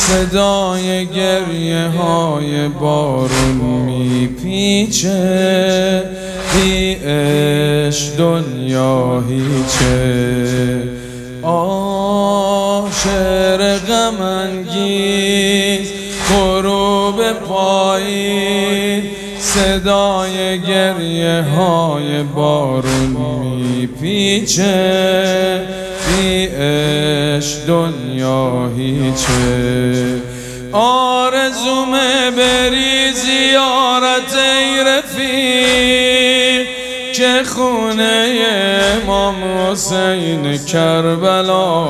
صدای گریه های بارون میپیچه، بی عشق دنیا هیچه. شعر غم انگیز غروب پایین، صدای گریه های بارون میپیچه، بی عشق دنیا هیچه. آرزومه بری زیارت ای رفیق، که خونه امام حسین کربلا،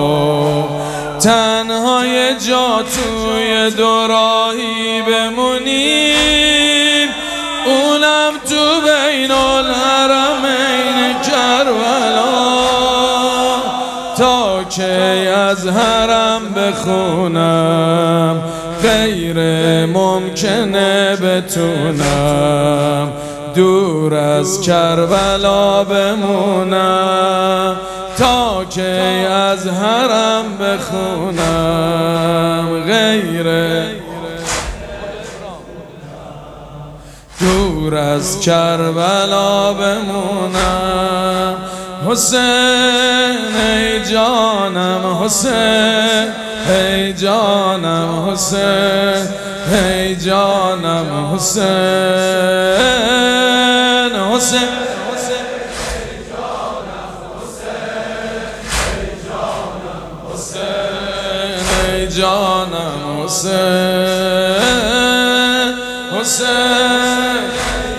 تنها یه جا توی دوراهی بمونیم، اونم تو بین الحرمین کربلا. تا که از حرم بخونم غیر ممکنه بتونم دور از کربلا بمونم. تا که از حرم بخونم غیر دور از کربلا بمونم. حسین ای جانم حسین، ای جانم حسین، ای جانم حسین، حسین ای جانم حسین، حسین